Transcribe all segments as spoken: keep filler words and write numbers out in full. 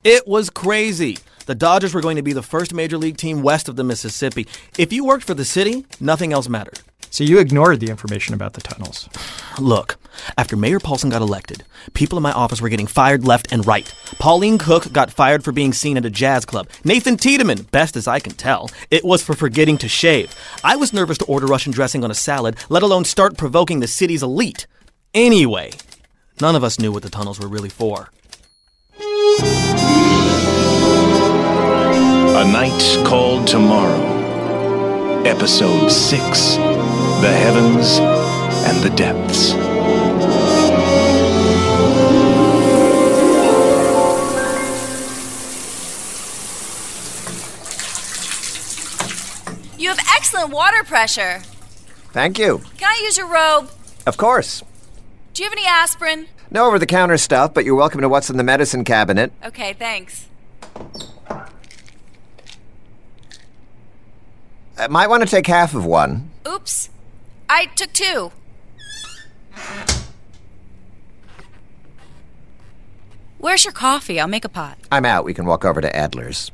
It was crazy. The Dodgers were going to be the first major league team west of the Mississippi. If you worked for the city, nothing else mattered. So you ignored the information about the tunnels. Look, after Mayor Paulson got elected, people in my office were getting fired left and right. Pauline Cook got fired for being seen at a jazz club. Nathan Tiedemann, best as I can tell, it was for forgetting to shave. I was nervous to order Russian dressing on a salad, let alone start provoking the city's elite. Anyway, none of us knew what the tunnels were really for. A Night Called Tomorrow. Episode six. The Heavens and the Depths. You have excellent water pressure. Thank you. Can I use your robe? Of course. Do you have any aspirin? No over-the-counter stuff, but you're welcome to what's in the medicine cabinet. Okay, thanks. I might want to take half of one. Oops. I took two. Where's your coffee? I'll make a pot. I'm out. We can walk over to Adler's.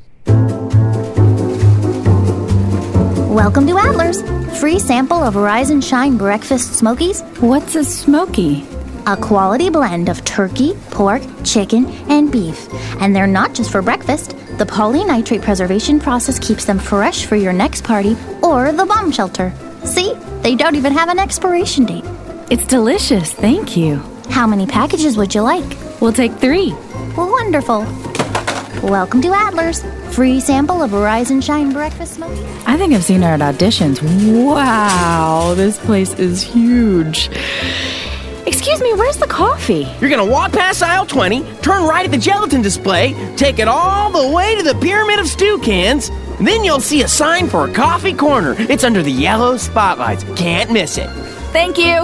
Welcome to Adler's. Free sample of Rise and Shine Breakfast Smokies. What's a smoky? A quality blend of turkey, pork, chicken, and beef. And they're not just for breakfast. The polynitrate preservation process keeps them fresh for your next party or the bomb shelter. See? They don't even have an expiration date. It's delicious, thank you. How many packages would you like? We'll take three. Wonderful. Welcome to Adler's. Free sample of Rise and Shine Breakfast Smokies. I think I've seen her at auditions. Wow, this place is huge. Excuse me, where's the coffee? You're gonna walk past aisle twenty, turn right at the gelatin display, take it all the way to the pyramid of stew cans, and then you'll see a sign for a coffee corner. It's under the yellow spotlights. Can't miss it. Thank you.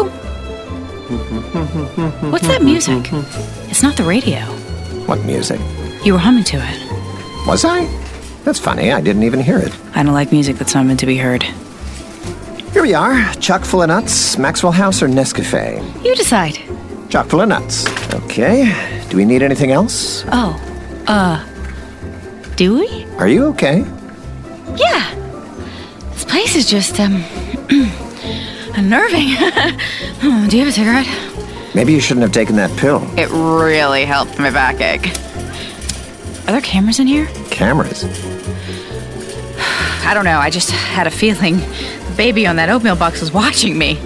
What's that music? It's not the radio. What music? You were humming to it. Was I? That's funny. I didn't even hear it. I don't like music that's not meant to be heard. Here we are. Chock full of nuts, Maxwell House or Nescafe? You decide. Chock full of nuts. Okay. Do we need anything else? Oh, uh, do we? Are you okay? Yeah. This place is just, um, unnerving. Do you have a cigarette? Maybe you shouldn't have taken that pill. It really helped my backache. Are there cameras in here? Cameras? I don't know. I just had a feeling the baby on that oatmeal box was watching me.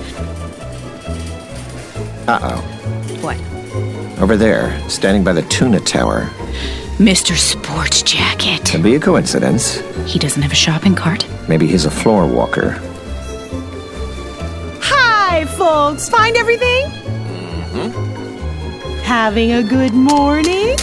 Uh-oh. What? Over there, standing by the tuna tower. Mister Sports Jacket. Could be a coincidence. He doesn't have a shopping cart. Maybe he's a floor walker. Hi, folks. Find everything? Mm-hmm. Having a good morning?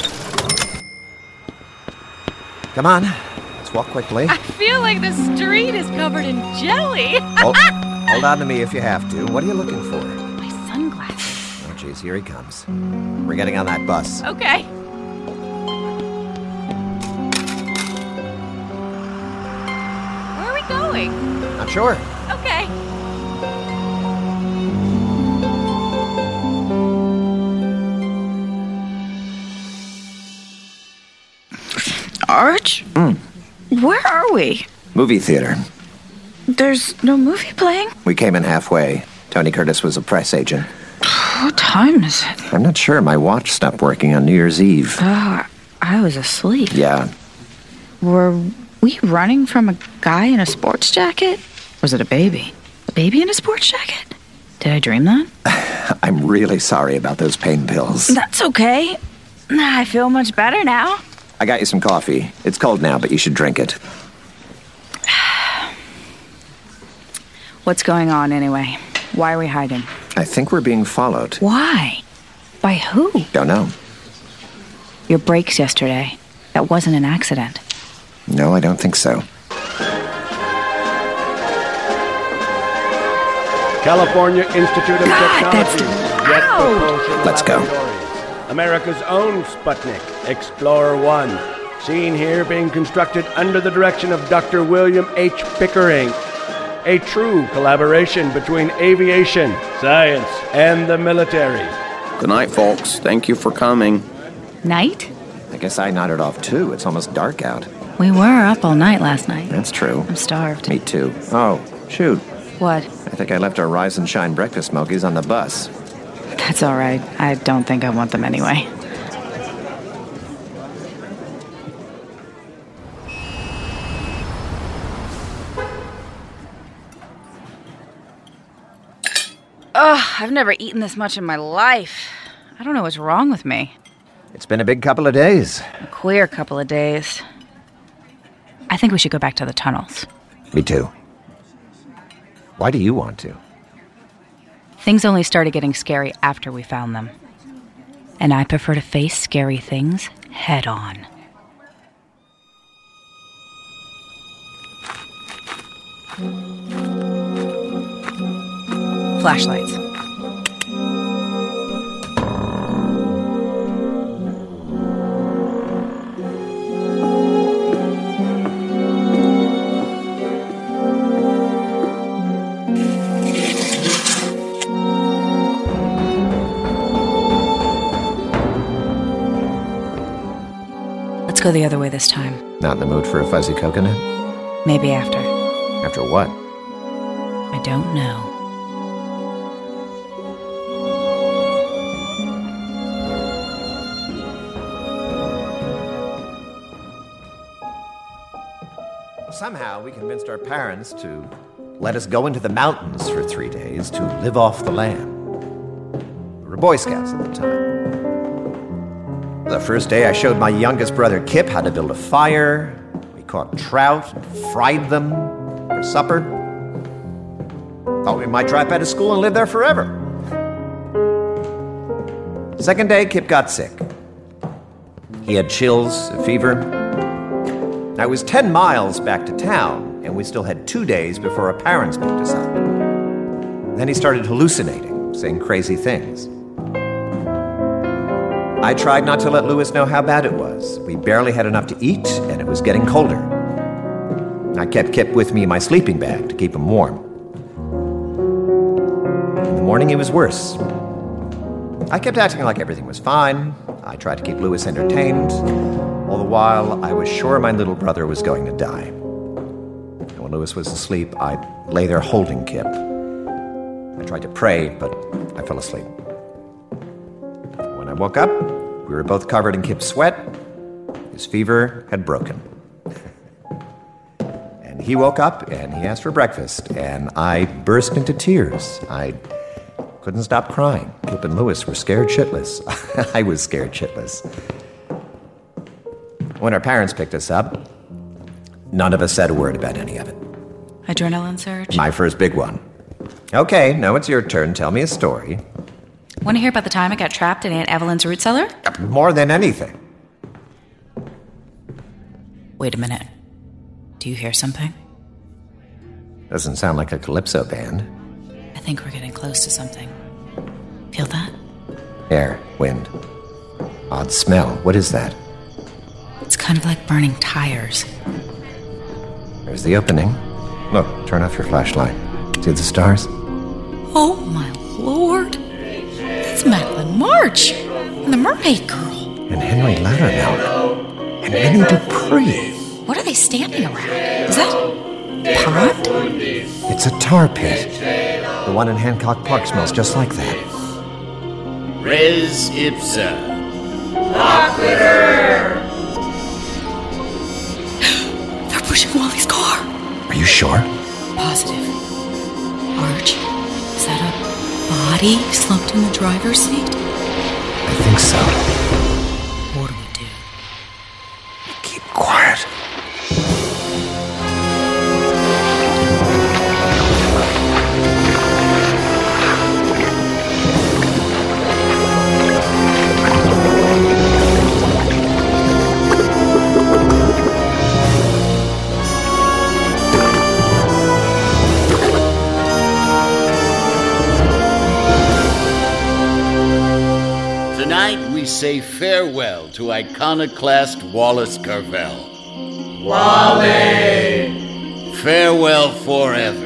Come on. Let's walk quickly. I feel like the street is covered in jelly. hold, hold on to me if you have to. What are you looking for? My sunglasses. Oh, geez, here he comes. We're getting on that bus. Okay. Where are we going? Not sure. Okay. Arch? Mm. Where are we? Movie theater. There's no movie playing? We came in halfway. Tony Curtis was a press agent. What time is it? I'm not sure. My watch stopped working on New Year's Eve. Oh, I was asleep. Yeah. Were we running from a guy in a sports jacket? Was it a baby? A baby in a sports jacket? Did I dream that? I'm really sorry about those pain pills. That's okay. I feel much better now. I got you some coffee. It's cold now, but you should drink it. What's going on anyway? Why are we hiding? I think we're being followed. Why? By who? Don't know. Your brakes yesterday. That wasn't an accident. No, I don't think so. California Institute of God, Technology. that's Jet loud. Propulsion Let's go. Laboratories. America's own Sputnik, Explorer one. Seen here being constructed under the direction of Doctor William H. Pickering. A true collaboration between aviation, science, and the military. Good night, folks. Thank you for coming. Night? I guess I nodded off too. It's almost dark out. We were up all night last night. That's true. I'm starved. Me too. Oh, shoot. What? I think I left our Rise and Shine breakfast smokies on the bus. That's all right. I don't think I want them anyway. Ugh, I've never eaten this much in my life. I don't know what's wrong with me. It's been a big couple of days. A queer couple of days. I think we should go back to the tunnels. Me too. Why do you want to? Things only started getting scary after we found them. And I prefer to face scary things head on. Flashlights. Let's go the other way this time. Not in the mood for a fuzzy coconut? Maybe after. After what? I don't know. Somehow we convinced our parents to let us go into the mountains for three days to live off the land. We were Boy Scouts at the time. The first day I showed my youngest brother Kip how to build a fire. We caught trout and fried them for supper. Thought we might drop out of school and live there forever. Second day, Kip got sick. He had chills, a fever. Now, it was ten miles back to town, and we still had two days before our parents picked us up. Then he started hallucinating, saying crazy things. I tried not to let Louis know how bad it was. We barely had enough to eat, and it was getting colder. I kept Kip with me in my sleeping bag to keep him warm. In the morning, it was worse. I kept acting like everything was fine. I tried to keep Louis entertained. All the while, I was sure my little brother was going to die. And when Louis was asleep, I lay there holding Kip. I tried to pray, but I fell asleep. When I woke up, we were both covered in Kip's sweat. His fever had broken. And he woke up, and he asked for breakfast, and I burst into tears. I couldn't stop crying. Kip and Louis were scared shitless. I was scared shitless. When our parents picked us up, none of us said a word about any of it. Adrenaline surge? My first big one. Okay, now it's your turn. Tell me a story. Want to hear about the time I got trapped in Aunt Evelyn's root cellar? More than anything. Wait a minute. Do you hear something? Doesn't sound like a calypso band. I think we're getting close to something. Feel that? Air, wind. Odd smell. What is that? It's kind of like burning tires. There's the opening. Look, turn off your flashlight. See the stars? Oh, my Lord. That's Madeline March and the Mermaid Girl. And Henry Loudermilk. And Minnie Dupree. What are they standing around? Is that a pond? It's a tar pit. The one in Hancock Park smells just like that. Res ipsa. Walk with her! They're pushing Wally's car. Are you sure? Positive. Arch, is that a body slumped in the driver's seat? I think so. What do we do? Keep quiet. Tonight we say farewell to iconoclast Wallace Carvel. Wally! Farewell forever.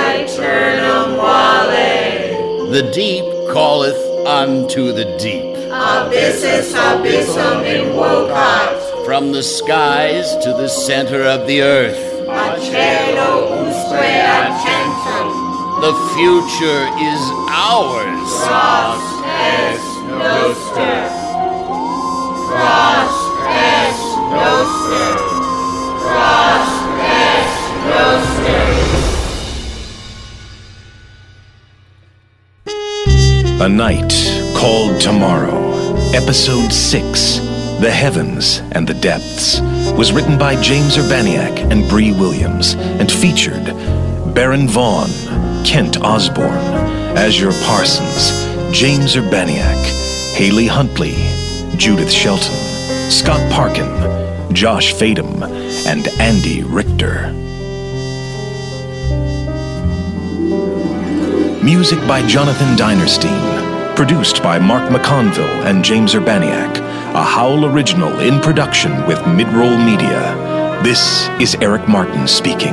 Eternum Wally! The deep calleth unto the deep. Abyssus abyssum in vocat. From the skies to the center of the earth. A cielo usque accentum. The future is ours. Frost est noster. Frost est noster. Frost est noster. A Night Called Tomorrow, Episode six, The Heavens and the Depths, was written by James Urbaniak and Bree Williams, and featured Baron Vaughn, Kent Osborne, Azure Parsons, James Urbaniak, Haley Huntley, Judith Shelton, Scott Parkin, Josh Fadem, and Andy Richter. Music by Jonathan Dinerstein. Produced by Mark McConville and James Urbaniak. A Howl original in production with Midroll Media. This is Eric Martin speaking.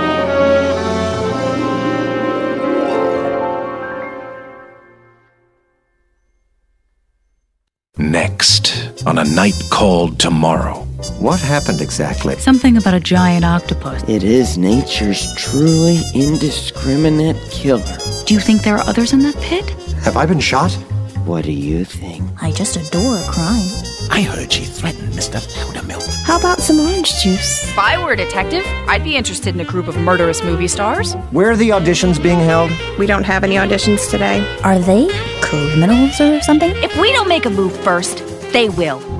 Next, on A Night Called Tomorrow. What happened exactly? Something about a giant octopus. It is nature's truly indiscriminate killer. Do you think there are others in that pit? Have I been shot? What do you think? I just adore crime. I heard she threatened Mister Loudermilk. How about some orange juice? If I were a detective, I'd be interested in a group of murderous movie stars. Where are the auditions being held? We don't have any auditions today. Are they criminals or something? If we don't make a move first, they will.